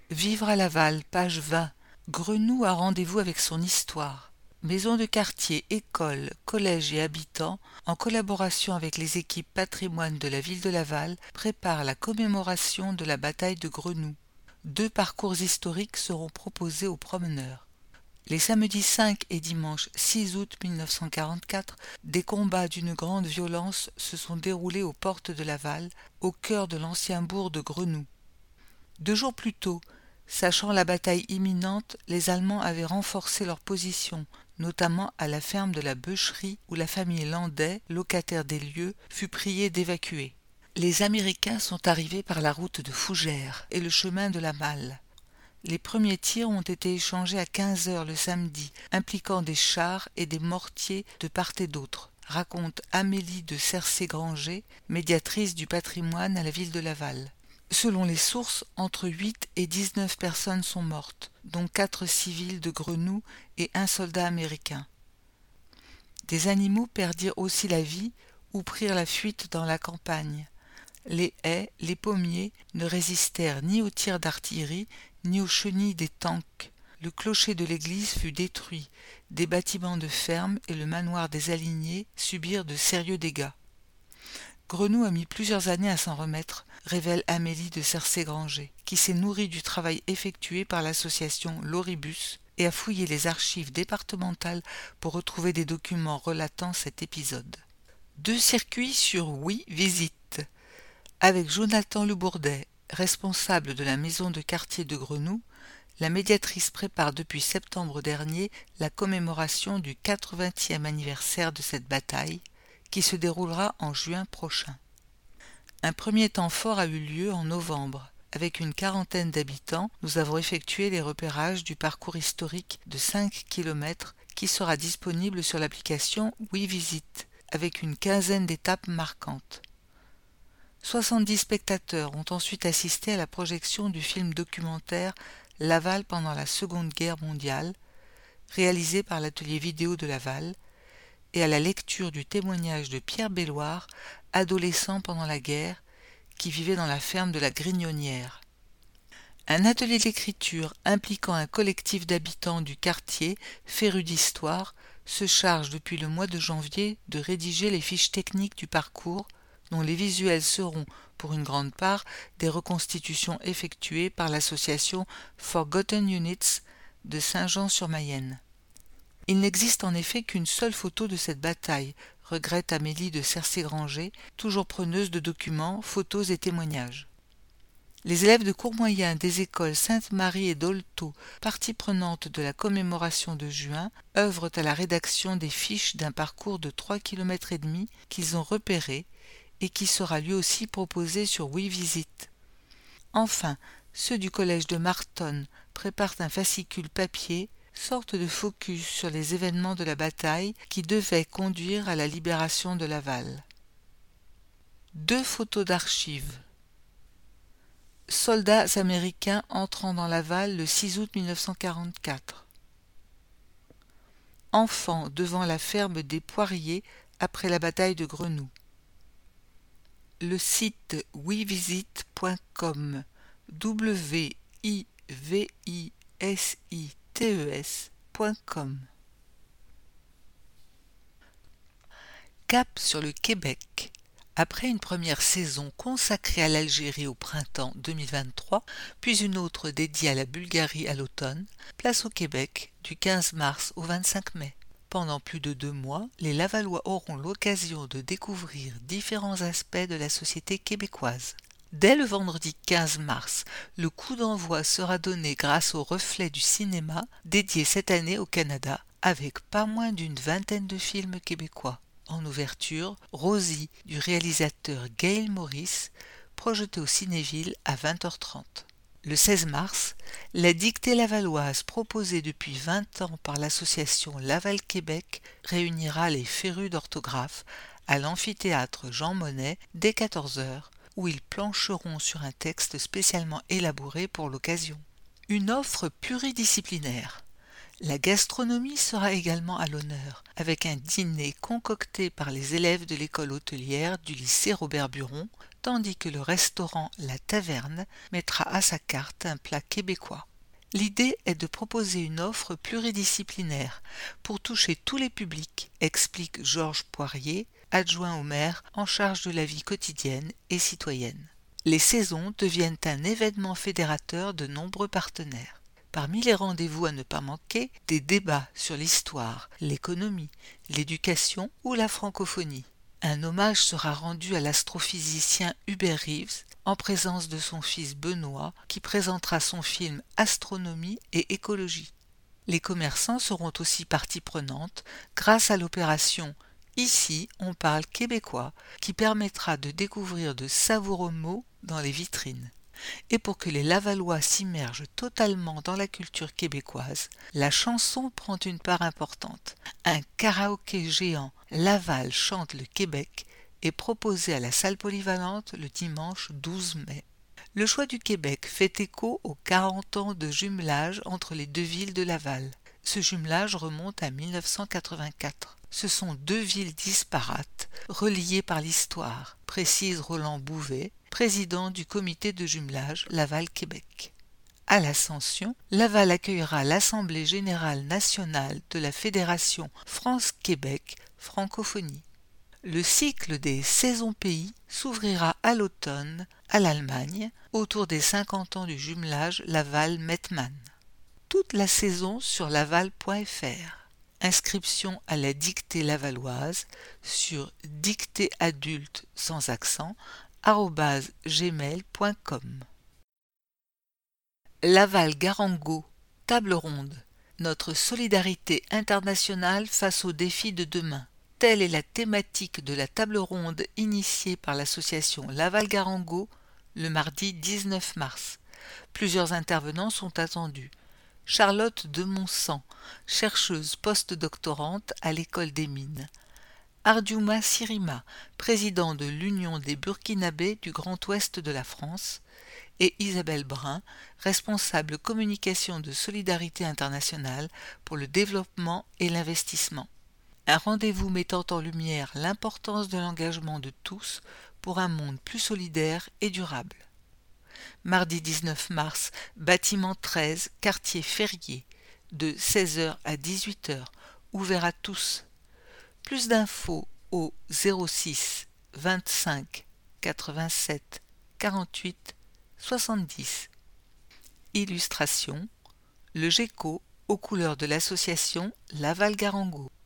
Vivre à Laval, page 20. Grenoux a rendez-vous avec son histoire. Maison de quartier, école, collège et habitants, en collaboration avec les équipes patrimoine de la ville de Laval, préparent la commémoration de la bataille de Grenoux. 2 parcours historiques seront proposés aux promeneurs. Les samedis 5 et dimanche 6 août 1944, des combats d'une grande violence se sont déroulés aux portes de Laval, au cœur de l'ancien bourg de Grenoux. 2 jours plus tôt, sachant la bataille imminente, les Allemands avaient renforcé leur position, notamment à la ferme de la Beucherie où la famille Landais, locataire des lieux, fut priée d'évacuer. Les Américains sont arrivés par la route de Fougères et le chemin de la Malle. Les premiers tirs ont été échangés à 15 heures le samedi, impliquant des chars et des mortiers de part et d'autre, raconte Amélie de Cercé-Granger, médiatrice du patrimoine à la ville de Laval. Selon les sources, entre 8 et 19 personnes sont mortes, dont 4 civils de Grenoux et un soldat américain. Des animaux perdirent aussi la vie ou prirent la fuite dans la campagne. Les haies, les pommiers ne résistèrent ni aux tirs d'artillerie ni aux chenilles des tanks. Le clocher de l'église fut détruit, des bâtiments de ferme et le manoir des alignés subirent de sérieux dégâts. Grenoux a mis plusieurs années à s'en remettre, révèle Amélie de Cercé-Granger, qui s'est nourrie du travail effectué par l'association Loribus et a fouillé les archives départementales pour retrouver des documents relatant cet épisode. 2 circuits sur Oui Visite. Avec Jonathan Lebourdet, responsable de la maison de quartier de Grenoux, la médiatrice prépare depuis septembre dernier la commémoration du 80e anniversaire de cette bataille, qui se déroulera en juin prochain. Un premier temps fort a eu lieu en novembre. Avec une quarantaine d'habitants, nous avons effectué les repérages du parcours historique de 5 km qui sera disponible sur l'application Oui Visite, avec une quinzaine d'étapes marquantes. 70 spectateurs ont ensuite assisté à la projection du film documentaire Laval pendant la Seconde Guerre mondiale, réalisé par l'atelier vidéo de Laval, et à la lecture du témoignage de Pierre Belloir, adolescent pendant la guerre, qui vivait dans la ferme de la Grignonnière. Un atelier d'écriture impliquant un collectif d'habitants du quartier, férus d'histoire, se charge depuis le mois de janvier de rédiger les fiches techniques du parcours, dont les visuels seront, pour une grande part, des reconstitutions effectuées par l'association Forgotten Units de Saint-Jean-sur-Mayenne. Il n'existe en effet qu'une seule photo de cette bataille, regrette Amélie de Cercé-Granger, toujours preneuse de documents, photos et témoignages. Les élèves de cours moyen des écoles Sainte-Marie et d'Olto, partie prenante de la commémoration de juin, œuvrent à la rédaction des fiches d'un parcours de 3,5 km qu'ils ont repéré et qui sera lui aussi proposé sur Oui Visite. Enfin, ceux du collège de Martonne préparent un fascicule papier, sorte de focus sur les événements de la bataille qui devaient conduire à la libération de Laval. 2 photos d'archives. Soldats américains entrant dans Laval le 6 août 1944. Enfants devant la ferme des Poiriers après la bataille de Grenoux. Le site wivisite.com wivisite.com. Cap sur le Québec. Après une première saison consacrée à l'Algérie au printemps 2023, puis une autre dédiée à la Bulgarie à l'automne, place au Québec du 15 mars au 25 mai. Pendant plus de 2 mois, les Lavallois auront l'occasion de découvrir différents aspects de la société québécoise. Dès le vendredi 15 mars, le coup d'envoi sera donné grâce au Reflet du cinéma, dédié cette année au Canada, avec pas moins d'une vingtaine de films québécois. En ouverture, Rosie du réalisateur Gail Morris, projeté au Cinéville à 20h30. Le 16 mars, la dictée lavalloise proposée depuis 20 ans par l'association Laval-Québec réunira les férus d'orthographe à l'amphithéâtre Jean Monnet dès 14h, où ils plancheront sur un texte spécialement élaboré pour l'occasion. Une offre pluridisciplinaire. La gastronomie sera également à l'honneur, avec un dîner concocté par les élèves de l'école hôtelière du lycée Robert-Buron, tandis que le restaurant La Taverne mettra à sa carte un plat québécois. L'idée est de proposer une offre pluridisciplinaire pour toucher tous les publics, explique Georges Poirier, adjoint au maire en charge de la vie quotidienne et citoyenne. Les saisons deviennent un événement fédérateur de nombreux partenaires. Parmi les rendez-vous à ne pas manquer, des débats sur l'histoire, l'économie, l'éducation ou la francophonie. Un hommage sera rendu à l'astrophysicien Hubert Reeves en présence de son fils Benoît qui présentera son film Astronomie et écologie. Les commerçants seront aussi partie prenante grâce à l'opération Ici on parle québécois qui permettra de découvrir de savoureux mots dans les vitrines. Et pour que les Lavallois s'immergent totalement dans la culture québécoise, la chanson prend une part importante. Un karaoké géant Laval chante le Québec est proposé à la salle polyvalente le dimanche 12 mai. Le choix du Québec fait écho aux 40 ans de jumelage entre les deux villes de Laval. Ce jumelage remonte à 1984. Ce sont deux villes disparates, reliées par l'histoire, précise Roland Bouvet, président du comité de jumelage Laval-Québec. À l'Ascension, Laval accueillera l'Assemblée générale nationale de la Fédération France-Québec Francophonie. Le cycle des saisons pays s'ouvrira à l'automne à l'Allemagne autour des 50 ans du jumelage Laval-Mettmann. Toute la saison sur laval.fr. Inscription à la dictée lavalloise sur dictéeadulte sans accent @gmail.com. Laval-Garango, table ronde. Notre solidarité internationale face aux défis de demain. Telle est la thématique de la table ronde initiée par l'association Laval-Garango le mardi 19 mars. Plusieurs intervenants sont attendus. Charlotte de Monsan, chercheuse post-doctorante à l'École des Mines. Ardiouma Sirima, président de l'Union des Burkinabés du Grand Ouest de la France, et Isabelle Brun, responsable communication de Solidarité internationale pour le développement et l'investissement. Un rendez-vous mettant en lumière l'importance de l'engagement de tous pour un monde plus solidaire et durable. Mardi 19 mars, bâtiment 13, quartier Ferrier, de 16h à 18h, ouvert à tous. Plus d'infos au 06 25 87 48 70. Illustration, le GECO aux couleurs de l'association Laval-Garango.